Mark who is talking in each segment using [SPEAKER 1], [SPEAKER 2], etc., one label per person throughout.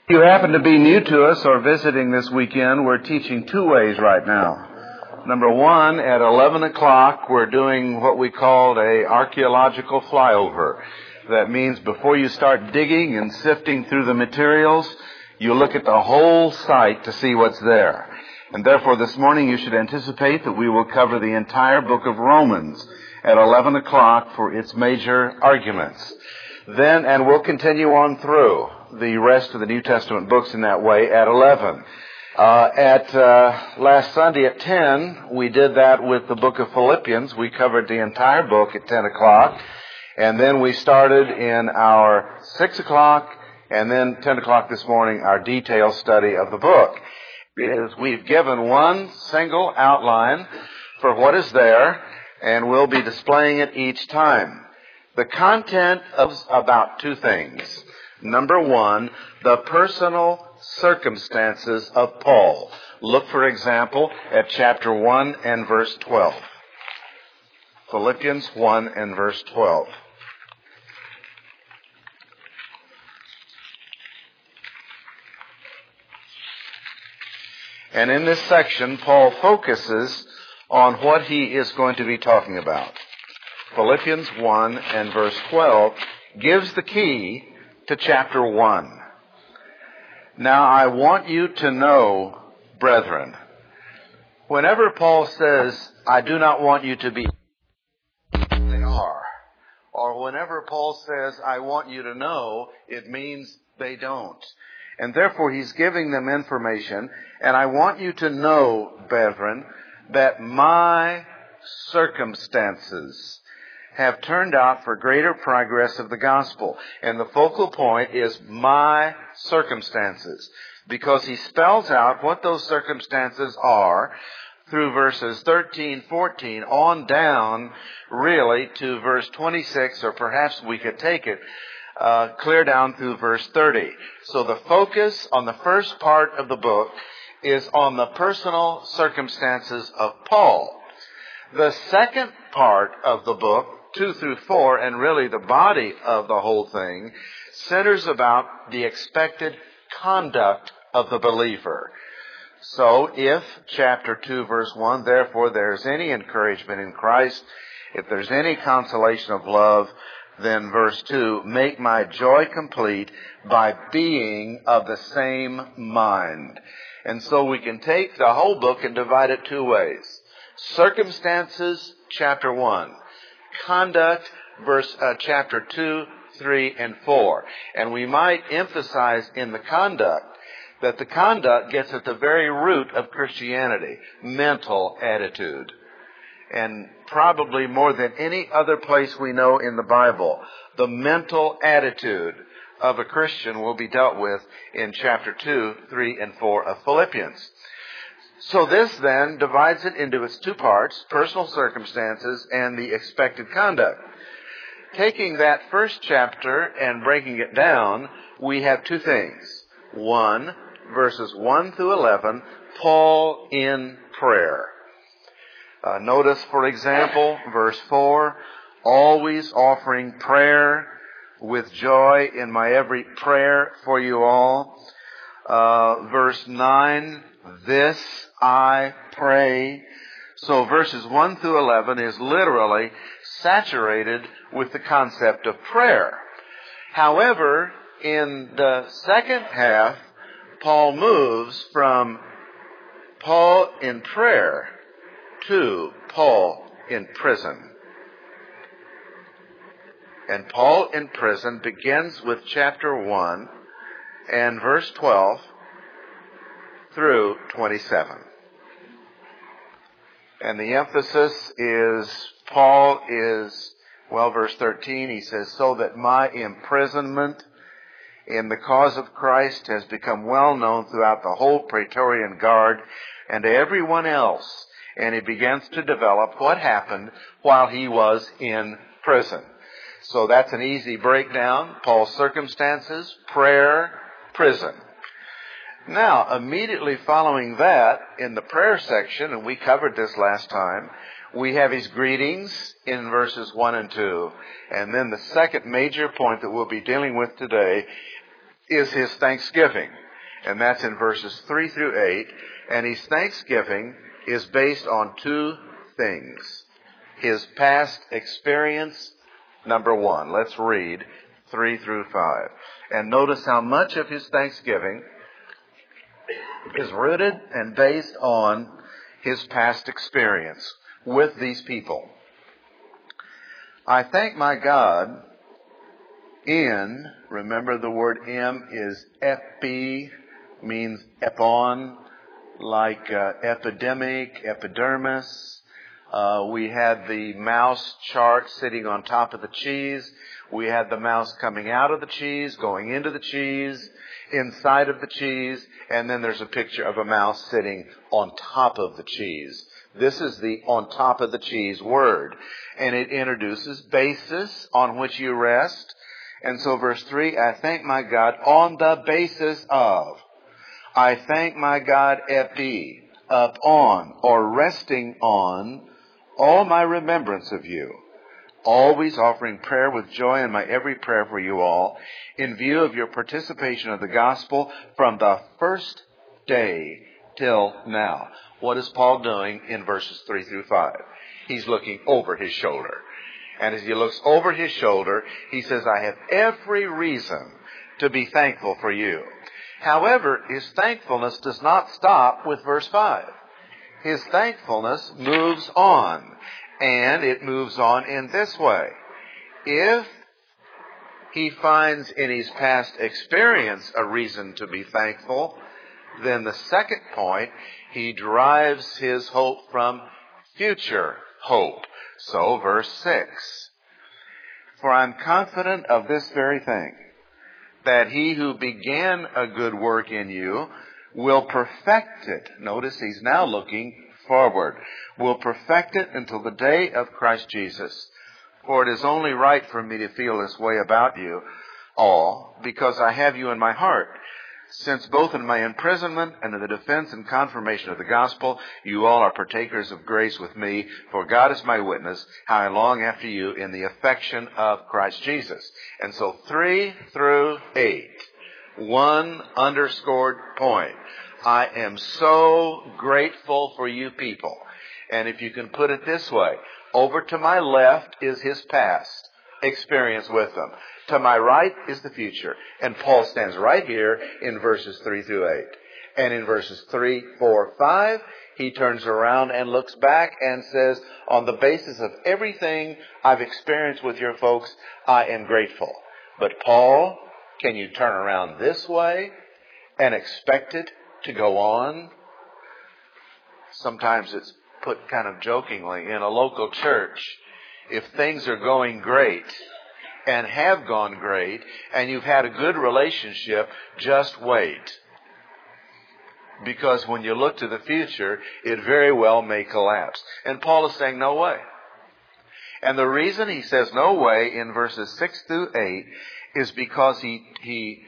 [SPEAKER 1] If you happen to be new to us or visiting this weekend, we're teaching two ways right now. Number one, at 11 o'clock, we're doing what we called a archaeological flyover. That means before you start digging and sifting through the materials, you look at the whole site to see what's there. And therefore, this morning you should anticipate that we will cover the entire book of Romans at 11 o'clock for its major arguments. Then, and we'll continue on through the rest of the New Testament books in that way at 11. Last Sunday at 10, we did that with the book of Philippians. We covered the entire book at 10 o'clock. And then we started in our 6 o'clock, and then 10 o'clock this morning, our detailed study of the book. We've given one single outline for what is there, and we'll be displaying it each time. The content is about two things. Number one, the personal circumstances of Paul. Look, for example, at chapter 1 and verse 12. Philippians 1 and verse 12. And in this section, Paul focuses on what he is going to be talking about. Philippians 1 and verse 12 gives the key to chapter 1. Now, I want you to know, brethren, whenever Paul says, I do not want you to be, they are. Or whenever Paul says, I want you to know, it means they don't. And therefore, he's giving them information. And I want you to know, brethren, that my circumstances have turned out for greater progress of the gospel. And the focal point is my circumstances, because he spells out what those circumstances are through verses 13, 14, on down, really, to verse 26, or perhaps we could take it clear down through verse 30. So the focus on the first part of the book is on the personal circumstances of Paul. The second part of the book, 2 through 4, and really the body of the whole thing, centers about the expected conduct of the believer. So if chapter 2, verse 1, therefore there's any encouragement in Christ, if there's any consolation of love, then verse 2, make my joy complete by being of the same mind. And so we can take the whole book and divide it two ways. Circumstances, chapter 1. Conduct, chapter 2, 3, and 4. And we might emphasize in the conduct that the conduct gets at the very root of Christianity, mental attitude. And probably more than any other place we know in the Bible, the mental attitude of a Christian will be dealt with in chapter 2, 3, and 4 of Philippians. So this then divides it into its two parts, personal circumstances and the expected conduct. Taking that first chapter and breaking it down, we have two things. One, verses 1 through 11, Paul in prayer. Notice, for example, verse 4, always offering prayer with joy in my every prayer for you all. Verse 9, this I pray. So verses 1 through 11 is literally saturated with the concept of prayer. However, in the second half, Paul moves from Paul in prayer to Paul in prison. And Paul in prison begins with chapter 1 and verse 12 through 27. And the emphasis is, Paul is, verse 13, he says, so that my imprisonment in the cause of Christ has become well known throughout the whole Praetorian Guard and to everyone else. And he begins to develop what happened while he was in prison. So that's an easy breakdown. Paul's circumstances, prayer, prison. Now, immediately following that, in the prayer section, and we covered this last time, we have his greetings in verses 1 and 2. And then the second major point that we'll be dealing with today is his thanksgiving. And that's in verses 3 through 8. And his thanksgiving is based on two things. His past experience, number one. Let's read 3 through 5. And notice how much of his thanksgiving is rooted and based on his past experience with these people. I thank my God remember the word is epi, means epon, like epidemic, epidermis. We had the mouse chart sitting on top of the cheese. We had the mouse coming out of the cheese, going into the cheese, inside of the cheese, and then there's a picture of a mouse sitting on top of the cheese. This is the on top of the cheese word, and it introduces basis on which you rest. And so verse 3, I thank my God on the basis of. I thank my God epi, upon, or resting on, all my remembrance of you, always offering prayer with joy in my every prayer for you all, in view of your participation of the gospel from the first day till now. What is Paul doing in verses 3 through 5? He's looking over his shoulder. And as he looks over his shoulder, he says, I have every reason to be thankful for you. However, his thankfulness does not stop with verse 5. His thankfulness moves on. And it moves on in this way. If he finds in his past experience a reason to be thankful, then the second point, he derives his hope from future hope. So, verse 6, for I'm confident of this very thing, that he who began a good work in you will perfect it. Notice he's now looking forward. Will perfect it until the day of Christ Jesus. For it is only right for me to feel this way about you all, because I have you in my heart. Since both in my imprisonment and in the defense and confirmation of the gospel, you all are partakers of grace with me, for God is my witness, how I long after you in the affection of Christ Jesus. And so 3 through 8, one underscored point. I am so grateful for you people. And if you can put it this way, over to my left is his past experience with them. To my right is the future. And Paul stands right here in verses 3 through 8. And in verses 3, 4, 5, he turns around and looks back and says, on the basis of everything I've experienced with your folks, I am grateful. But Paul, can you turn around this way and expect it to go on? Sometimes it's put kind of jokingly in a local church. If things are going great and have gone great and you've had a good relationship, just wait. Because when you look to the future, it very well may collapse. And Paul is saying no way. And the reason he says no way in verses 6 through 8 is because he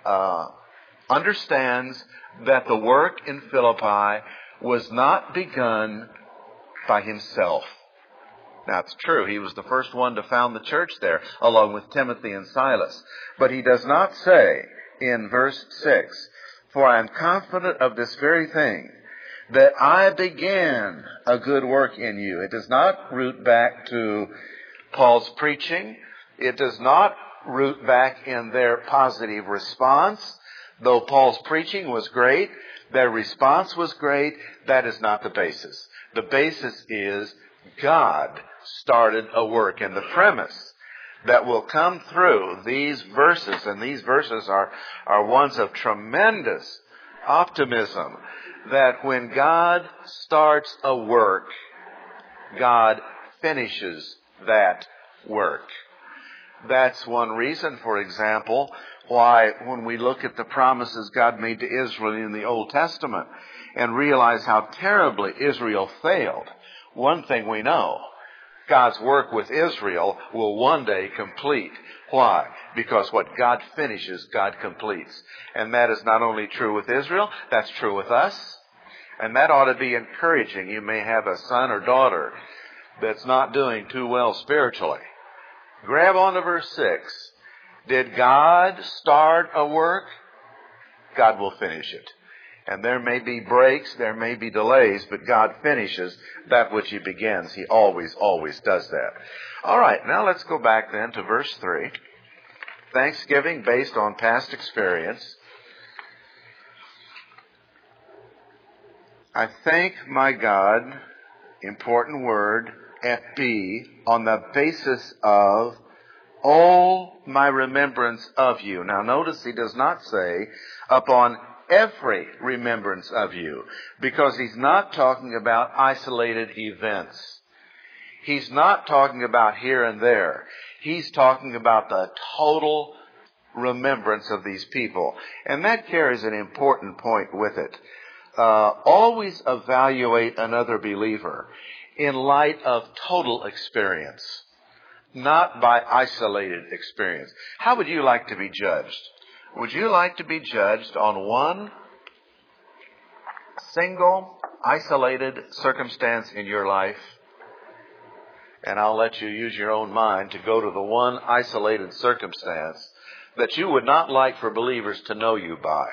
[SPEAKER 1] understands that the work in Philippi was not begun by himself. Now, it's true, he was the first one to found the church there, along with Timothy and Silas. But he does not say in verse 6, for I am confident of this very thing, that I began a good work in you. It does not root back to Paul's preaching. It does not root back in their positive response. Though Paul's preaching was great, their response was great, that is not the basis. The basis is God started a work. And the premise that will come through these verses, and these verses are ones of tremendous optimism, that when God starts a work, God finishes that work. That's one reason, for example, why when we look at the promises God made to Israel in the Old Testament and realize how terribly Israel failed, one thing we know, God's work with Israel will one day complete. Why? Because what God finishes, God completes. And that is not only true with Israel, that's true with us. And that ought to be encouraging. You may have a son or daughter that's not doing too well spiritually. Grab onto verse 6 Did God start a work? God will finish it. And there may be breaks, there may be delays, but God finishes that which He begins. He always, always does that. All right, now let's go back then to verse 3. Thanksgiving based on past experience. I thank my God, important word, FB, on the basis of all my remembrance of you. Now notice he does not say upon every remembrance of you, because he's not talking about isolated events. He's not talking about here and there. He's talking about the total remembrance of these people. And that carries an important point with it. Always evaluate another believer in light of total experience, not by isolated experience. How would you like to be judged? Would you like to be judged on one single, isolated circumstance in your life? And I'll let you use your own mind to go to the one isolated circumstance that you would not like for believers to know you by.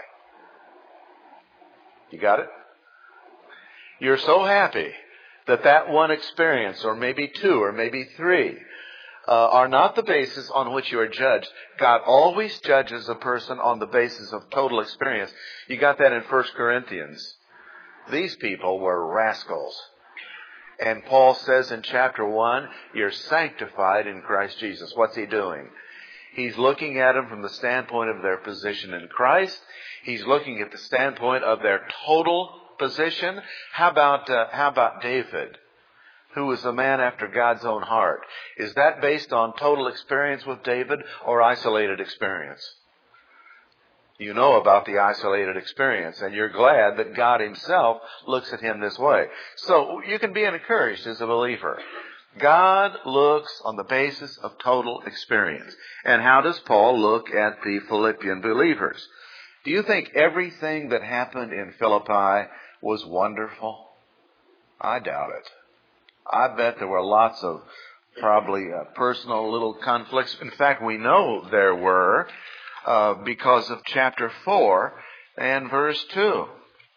[SPEAKER 1] You got it? You're so happy that that one experience, or maybe two, or maybe three, are not the basis on which you are judged. God always judges a person on the basis of total experience. You got that in 1 Corinthians. These people were rascals. And Paul says in chapter 1, you're sanctified in Christ Jesus. What's he doing? He's looking at them from the standpoint of their position in Christ. He's looking at the standpoint of their total position. How about David, who was a man after God's own heart? Is that based on total experience with David or isolated experience? You know about the isolated experience, and you're glad that God Himself looks at him this way. So you can be encouraged as a believer. God looks on the basis of total experience. And how does Paul look at the Philippian believers? Do you think everything that happened in Philippi was wonderful? I doubt it. I bet there were lots of probably personal little conflicts. In fact, we know there were because of chapter 4 and verse 2.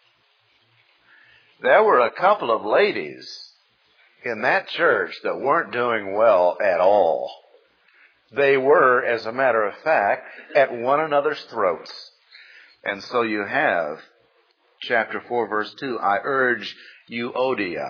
[SPEAKER 1] There were a couple of ladies in that church that weren't doing well at all. They were, as a matter of fact, at one another's throats. And so you have chapter 4, verse 2, I urge Euodia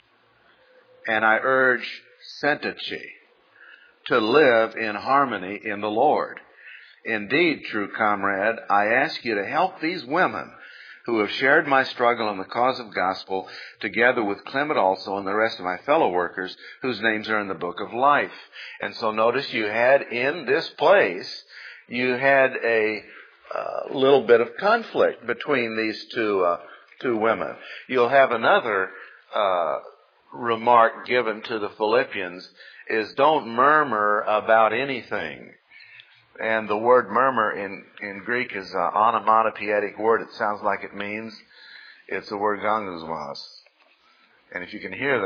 [SPEAKER 1] and I urge Syntyche to live in harmony in the Lord. Indeed, true comrade, I ask you to help these women who have shared my struggle in the cause of gospel, together with Clement also and the rest of my fellow workers whose names are in the book of life. And so notice you had in this place, you had a little bit of conflict between these two women. You'll have another remark given to the Philippians is don't murmur about anything. And the word murmur in Greek is an onomatopoeic word. It sounds like it means. It's the word gangusmas. And if you can hear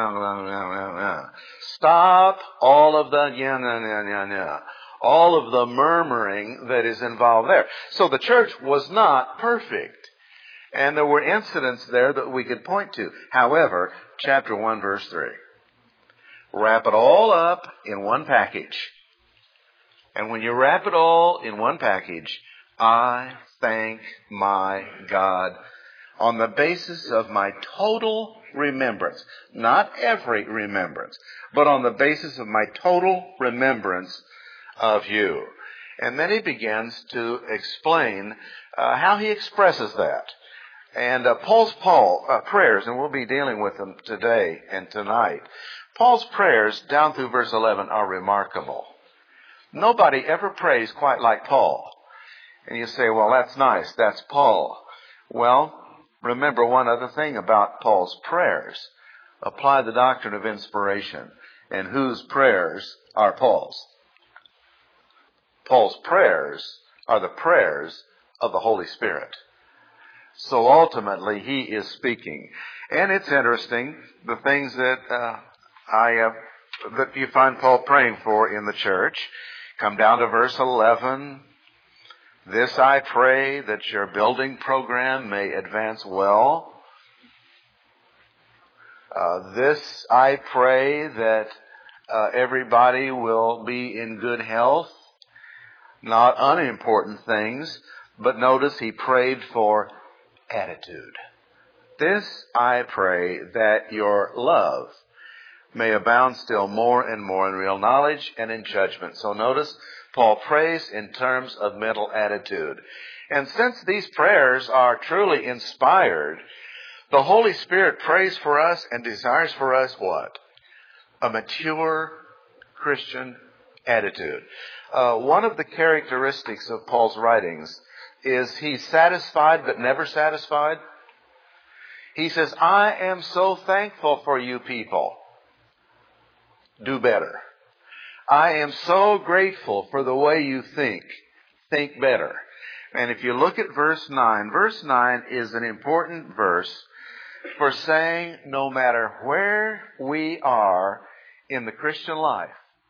[SPEAKER 1] that, stop all of the all of the murmuring that is involved there. So the church was not perfect. And there were incidents there that we could point to. However, chapter 1, verse 3. Wrap it all up in one package. And when you wrap it all in one package, I thank my God on the basis of my total remembrance. Not every remembrance, but on the basis of my total remembrance of you. And then he begins to explain how he expresses that. And Paul's prayers, and we'll be dealing with them today and tonight. Paul's prayers down through verse 11 are remarkable. Nobody ever prays quite like Paul. And you say, well, that's nice. That's Paul. Well, remember one other thing about Paul's prayers. Apply the doctrine of inspiration. And whose prayers are Paul's? Paul's prayers are the prayers of the Holy Spirit. So ultimately, he is speaking. And it's interesting, the things that that you find Paul praying for in the church. Come down to verse 11. This I pray, that your building program may advance well. This I pray, that everybody will be in good health. Not unimportant things, but notice he prayed for attitude. This I pray, that your love may abound still more and more in real knowledge and in judgment. So notice, Paul prays in terms of mental attitude. And since these prayers are truly inspired, the Holy Spirit prays for us and desires for us what? A mature Christian attitude. One of the characteristics of Paul's writings is he's satisfied but never satisfied. He says, I am so thankful for you people. Do better. I am so grateful for the way you think. Think better. And if you look at verse 9 is an important verse for saying no matter where we are in the Christian life,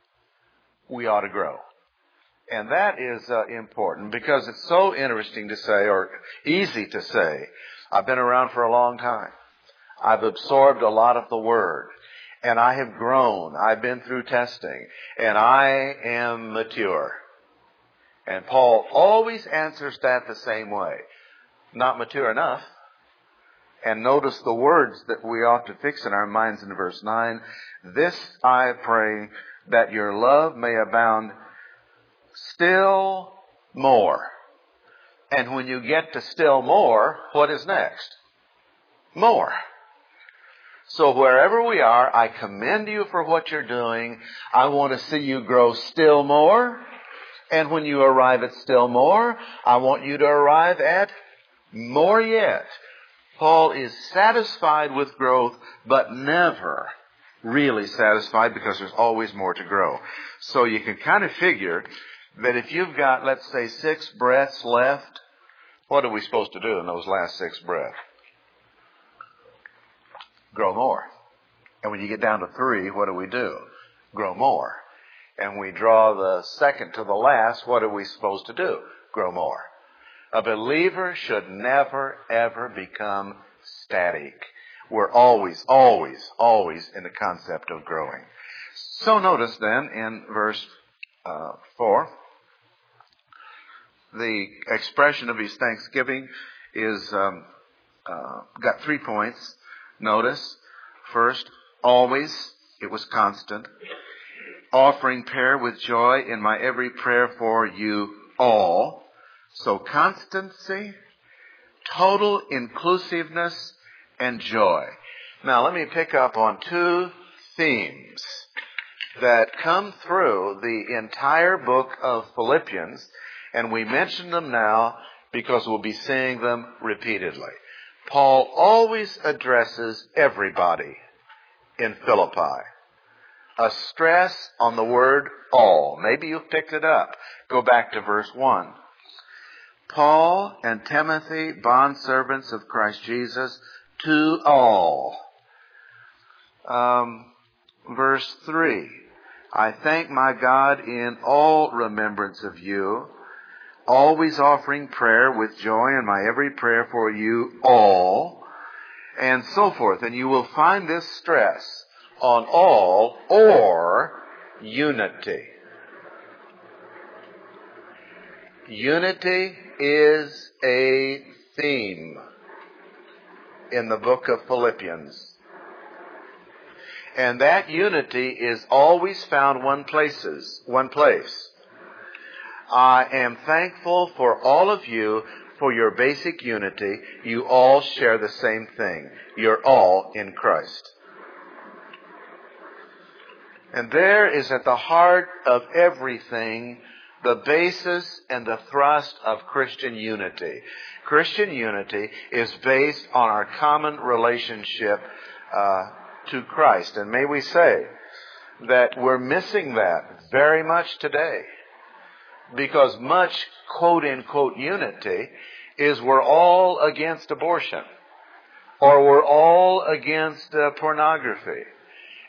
[SPEAKER 1] we ought to grow. And that is important because it's so interesting to say, or easy to say. I've been around for a long time. I've absorbed a lot of the Word. And I have grown. I've been through testing. And I am mature. And Paul always answers that the same way. Not mature enough. And notice the words that we ought to fix in our minds in verse 9. This I pray, that your love may abound still more. And when you get to still more, what is next? More. So wherever we are, I commend you for what you're doing. I want to see you grow still more. And when you arrive at still more, I want you to arrive at more yet. Paul is satisfied with growth, but never really satisfied because there's always more to grow. So you can kind of figure that if you've got, let's say, 6 breaths left, what are we supposed to do in those last 6 breaths? Grow more. And when you get down to 3, what do? Grow more. And we draw the second to the last, what are we supposed to do? Grow more. A believer should never, ever become static. We're always in the concept of growing. So notice then in verse 4, the expression of his thanksgiving is got 3 points. Notice, first, always, it was constant. Offering prayer with joy in my every prayer for you all. So constancy, total inclusiveness, and joy. Now let me pick up on 2 themes that come through the entire book of Philippians, and we mention them now because we'll be seeing them repeatedly. Paul always addresses everybody in Philippi. A stress on the word all. Maybe you've picked it up. Go back to verse 1. Paul and Timothy, bondservants of Christ Jesus, to all. Verse 3. I thank my God in all remembrance of you, always offering prayer with joy in my every prayer for you all, and so forth. And you will find this stress on all or unity. Unity is a theme in the book of Philippians. And that unity is always found one place. I am thankful for all of you for your basic unity. You all share the same thing. You're all in Christ. And there is at the heart of everything the basis and the thrust of Christian unity. Christian unity is based on our common relationship to Christ. And may we say that we're missing that very much today. Because much quote-unquote unity is we're all against abortion. Or we're all against pornography.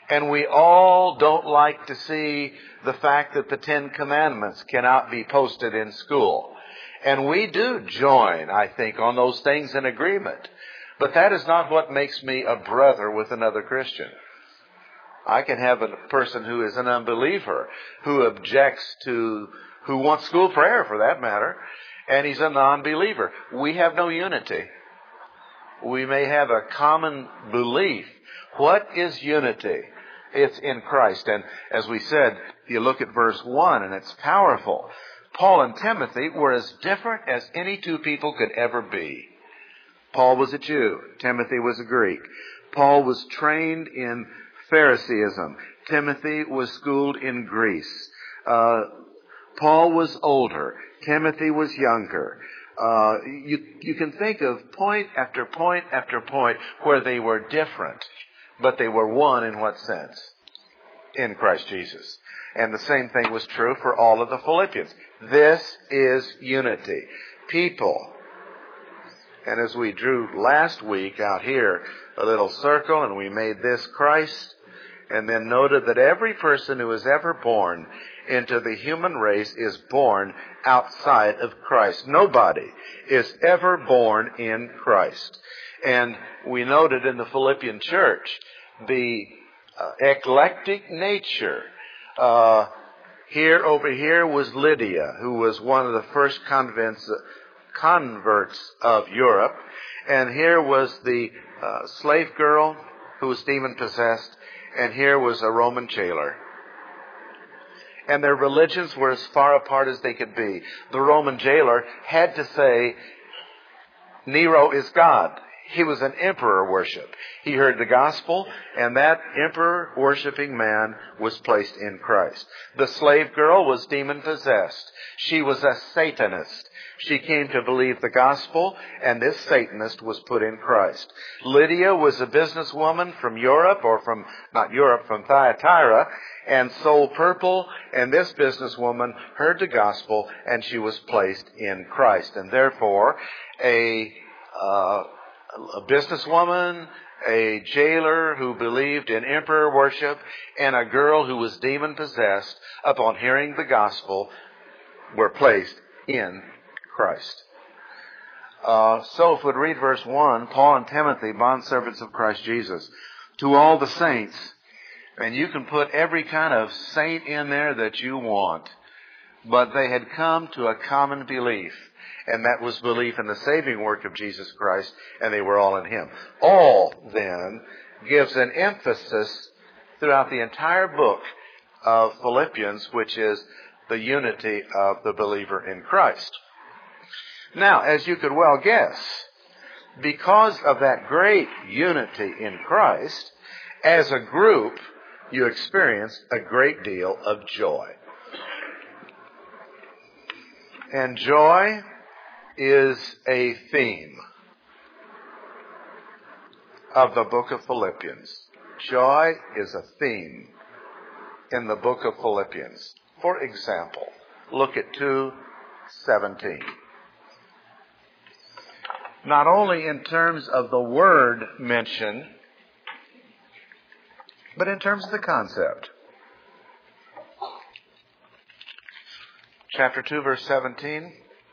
[SPEAKER 1] And we all don't like to see the fact that the Ten Commandments cannot be posted in school. And we do join, I think, on those things in agreement. But that is not what makes me a brother with another Christian. I can have a person who is an unbeliever, who objects to, who wants school prayer for that matter, and he's a non-believer. We have no unity. We may have a common belief. What is unity? It's in Christ. And as we said, you look at verse 1 and it's powerful. Paul and Timothy were as different as any two people could ever be. Paul was a Jew. Timothy was a Greek. Paul was trained in Phariseeism. Timothy was schooled in Greece. Paul was older. Timothy was younger. You can think of point after point after point where they were different, but they were one in what sense? In Christ Jesus. And the same thing was true for all of the Philippians. This is unity. People. And as we drew last week out here, a little circle, and we made this Christ, and then noted that every person who is ever born into the human race is born outside of Christ. Nobody is ever born in Christ. And we noted in the Philippian church the eclectic nature. Over here was Lydia, who was one of the first converts of Europe. And here was the slave girl who was demon-possessed. And here was a Roman jailer. And their religions were as far apart as they could be. The Roman jailer had to say, Nero is God. He was an emperor worship. He heard the gospel, and that emperor worshiping man was placed in Christ. The slave girl was demon-possessed. She was a Satanist. She came to believe the gospel, and this Satanist was put in Christ. Lydia was a businesswoman from Europe, from Thyatira, and sold purple, and this businesswoman heard the gospel, and she was placed in Christ. And therefore, a businesswoman, a jailer who believed in emperor worship, and a girl who was demon-possessed, upon hearing the gospel, were placed in Christ. So if we'd read verse 1, Paul and Timothy, bondservants of Christ Jesus, to all the saints, and you can put every kind of saint in there that you want, but they had come to a common belief, and that was belief in the saving work of Jesus Christ, and they were all in Him. All, then, gives an emphasis throughout the entire book of Philippians, which is the unity of the believer in Christ. Now, as you could well guess, because of that great unity in Christ, as a group, you experience a great deal of joy. And joy is a theme of the book of Philippians. Joy is a theme in the book of Philippians. For example, look at 2:17. Not only in terms of the word mentioned, but in terms of the concept. Chapter 2, verse 17.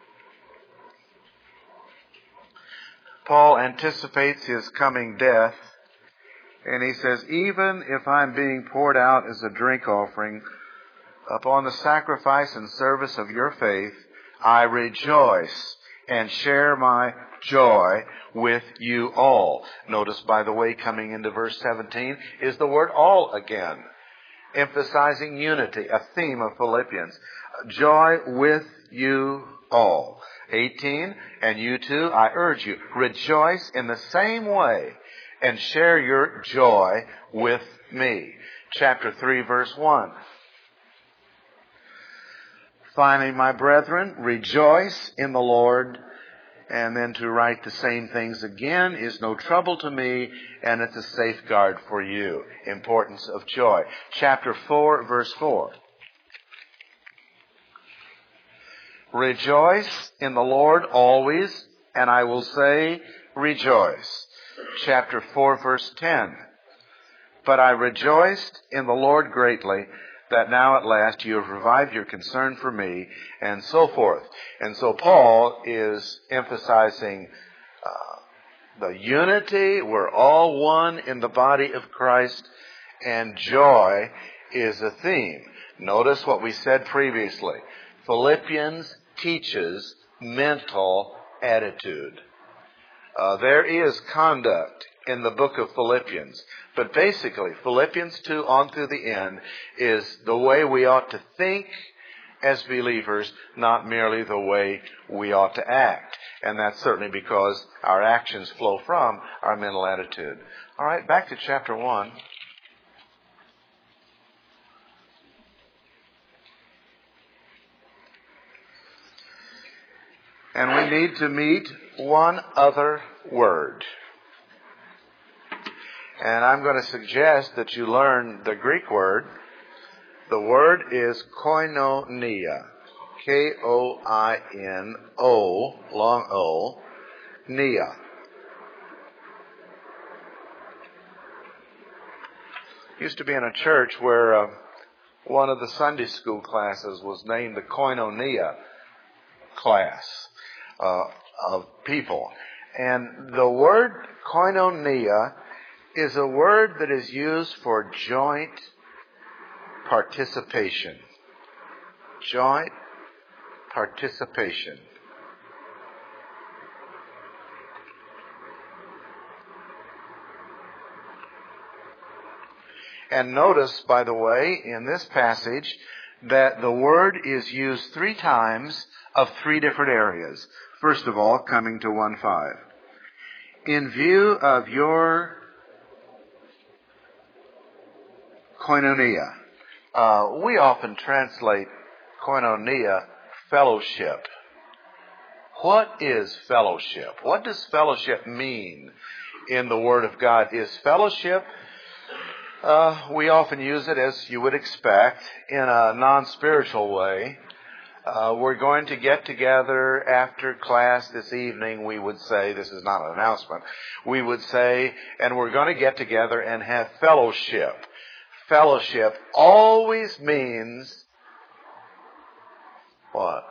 [SPEAKER 1] Paul anticipates his coming death, and he says, even if I'm being poured out as a drink offering upon the sacrifice and service of your faith, I rejoice and share my joy with you all. Notice, by the way, coming into verse 17 is the word all again, emphasizing unity, a theme of Philippians. Joy with you all. 18, and you too, I urge you, rejoice in the same way and share your joy with me. Chapter 3, verse 1. Finally, my brethren, rejoice in the Lord. And then to write the same things again is no trouble to me, and it's a safeguard for you. Importance of joy. Chapter 4, verse 4. Rejoice in the Lord always, and I will say rejoice. Chapter 4, verse 10. But I rejoiced in the Lord greatly that now at last you have revived your concern for me, and so forth. And so Paul is emphasizing the unity. We're all one in the body of Christ, and joy is a theme. Notice what we said previously. Philippians teaches mental attitude. There is conduct in the book of Philippians, but basically Philippians 2 on through the end is the way we ought to think as believers, not merely the way we ought to act. And that's certainly because our actions flow from our mental attitude. All right, back to chapter 1. And we need to meet one other word. And I'm going to suggest that you learn the Greek word. The word is koinonia. K-O-I-N-O, long O, nia. Used to be in a church where one of the Sunday school classes was named the koinonia class of people. And the word koinonia is a word that is used for joint participation. Joint participation. And notice, by the way, in this passage, that the word is used 3 times of 3 different areas. First of all, coming to 1:5. In view of your koinonia. We often translate koinonia fellowship. What is fellowship? What does fellowship mean in the Word of God? Is fellowship, we often use it, as you would expect, in a non-spiritual way. We're going to get together after class this evening, we would say, this is not an announcement, we would say, and we're going to get together and have fellowship. Fellowship always means what?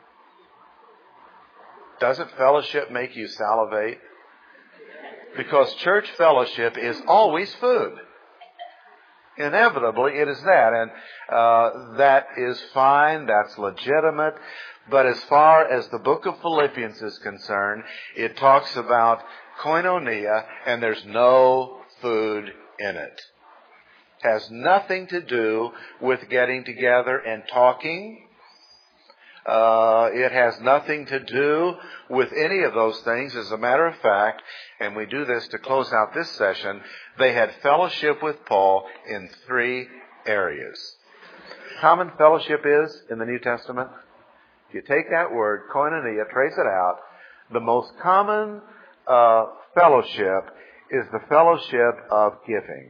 [SPEAKER 1] Doesn't fellowship make you salivate? Because church fellowship is always food. Inevitably, it is that. And that is fine. That's legitimate. But as far as the book of Philippians is concerned, it talks about koinonia, and there's no food in it. Has nothing to do with getting together and talking. It has nothing to do with any of those things. As a matter of fact, and we do this to close out this session, they had fellowship with Paul in 3 areas. Common fellowship is in the New Testament. If you take that word, koinonia, trace it out, the most common fellowship is the fellowship of giving.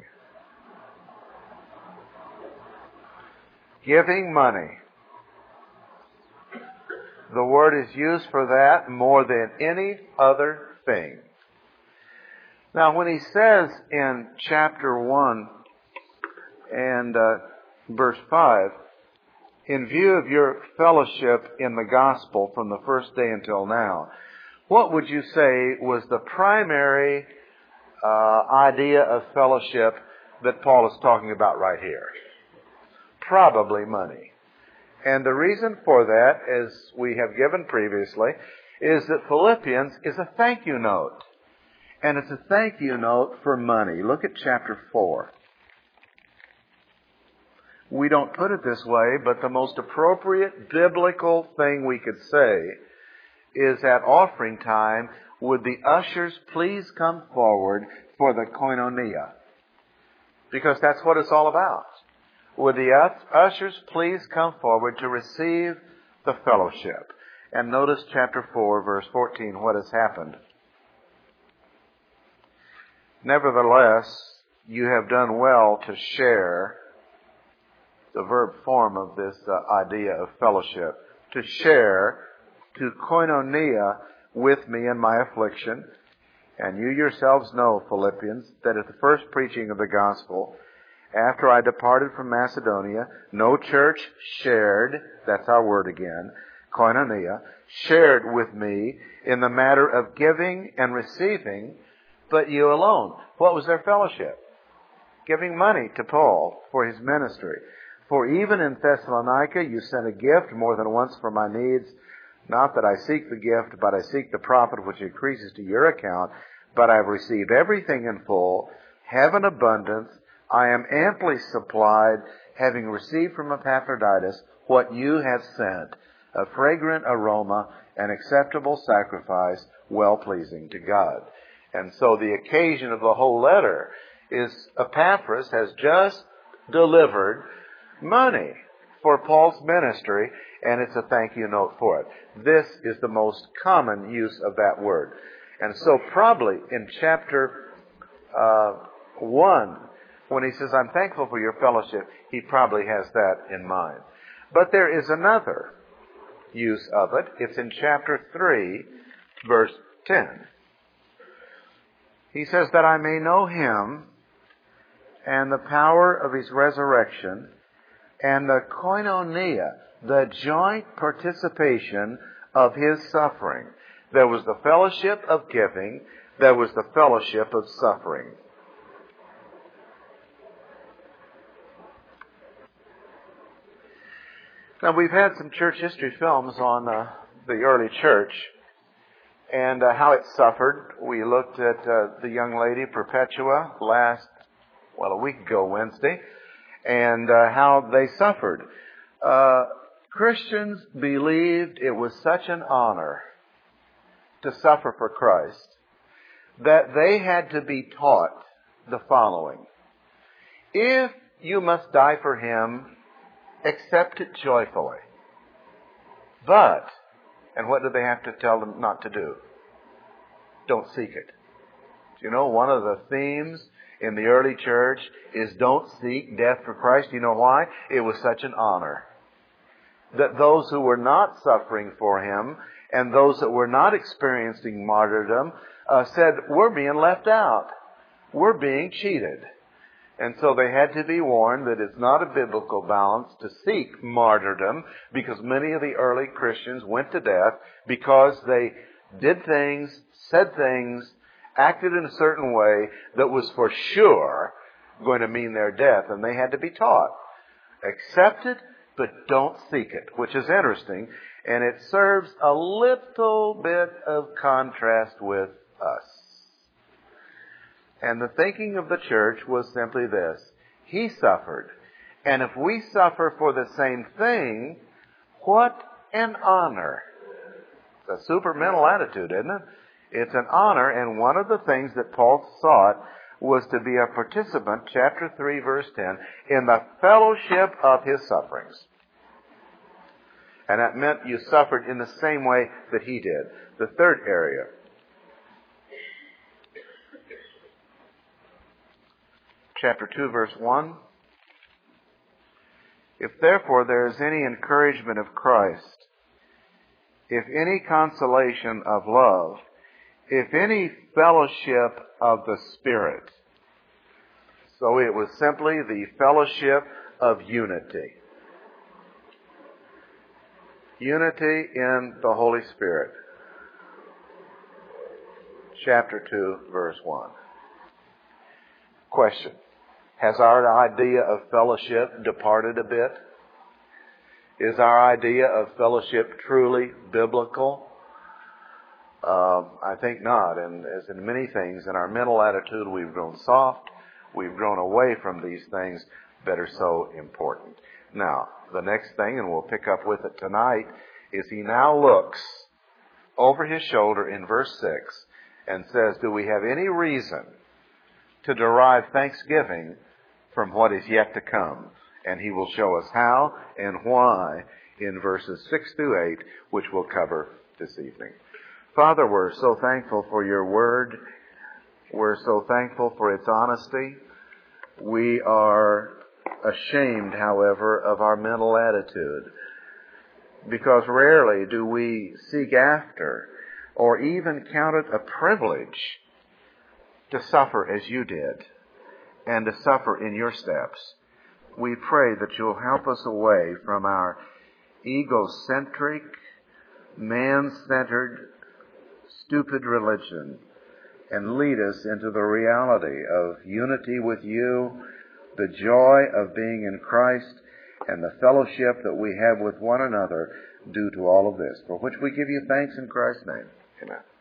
[SPEAKER 1] Giving money. The word is used for that more than any other thing. Now, when he says in chapter 1 and verse 5, in view of your fellowship in the gospel from the first day until now, what would you say was the primary idea of fellowship that Paul is talking about right here? Probably money. And the reason for that, as we have given previously, is that Philippians is a thank you note. And it's a thank you note for money. Look at chapter 4. We don't put it this way, but the most appropriate biblical thing we could say is at offering time, would the ushers please come forward for the koinonia? Because that's what it's all about. Would the ushers please come forward to receive the fellowship? And notice chapter 4, verse 14, what has happened. Nevertheless, you have done well to share, the verb form of this idea of fellowship, to share, to koinonia with me in my affliction. And you yourselves know, Philippians, that at the first preaching of the gospel, after I departed from Macedonia, no church shared, that's our word again, koinonia, shared with me in the matter of giving and receiving, but you alone. What was their fellowship? Giving money to Paul for his ministry. For even in Thessalonica you sent a gift more than once for my needs. Not that I seek the gift, but I seek the profit which increases to your account. But I have received everything in full, have an abundance. I am amply supplied, having received from Epaphroditus what you have sent, a fragrant aroma, an acceptable sacrifice, well-pleasing to God. And so the occasion of the whole letter is Epaphras has just delivered money for Paul's ministry, and it's a thank you note for it. This is the most common use of that word. And so probably in chapter 1, when he says, I'm thankful for your fellowship, he probably has that in mind. But there is another use of it. It's in chapter 3, verse 10. He says that I may know him and the power of his resurrection and the koinonia, the joint participation of his suffering. There was the fellowship of giving. There was the fellowship of suffering. Now, we've had some church history films on the early church and how it suffered. We looked at the young lady, Perpetua, a week ago Wednesday, and how they suffered. Christians believed it was such an honor to suffer for Christ that they had to be taught the following. If you must die for Him, accept it joyfully. But, and what do they have to tell them not to do? Don't seek it. You know, one of the themes in the early church is don't seek death for Christ. You know why? It was such an honor that those who were not suffering for Him and those that were not experiencing martyrdom said, we're being left out. We're being cheated. And so they had to be warned that it's not a biblical balance to seek martyrdom, because many of the early Christians went to death because they did things, said things, acted in a certain way that was for sure going to mean their death. And they had to be taught. Accept it, but don't seek it, which is interesting. And it serves a little bit of contrast with us. And the thinking of the church was simply this. He suffered. And if we suffer for the same thing, what an honor. It's a super mental attitude, isn't it? It's an honor, and one of the things that Paul sought was to be a participant, chapter 3, verse 10, in the fellowship of his sufferings. And that meant you suffered in the same way that he did. The third area. Chapter 2, verse 1. If therefore there is any encouragement of Christ, if any consolation of love, if any fellowship of the Spirit. So it was simply the fellowship of unity. Unity in the Holy Spirit. Chapter 2, verse 1. Question. Has our idea of fellowship departed a bit? Is our idea of fellowship truly biblical? I think not. And as in many things, in our mental attitude, we've grown soft. We've grown away from these things that are so important. Now, the next thing, and we'll pick up with it tonight, is he now looks over his shoulder in verse 6 and says, do we have any reason to derive thanksgiving from what is yet to come? And he will show us how and why in verses 6 through 8, which we'll cover this evening. Father, we're so thankful for your word. We're so thankful for its honesty. We are ashamed, however, of our mental attitude, because rarely do we seek after or even count it a privilege to suffer as you did and to suffer in your steps. We pray that you'll help us away from our egocentric, man-centered, stupid religion and lead us into the reality of unity with you, the joy of being in Christ, and the fellowship that we have with one another due to all of this, for which we give you thanks in Christ's name. Amen.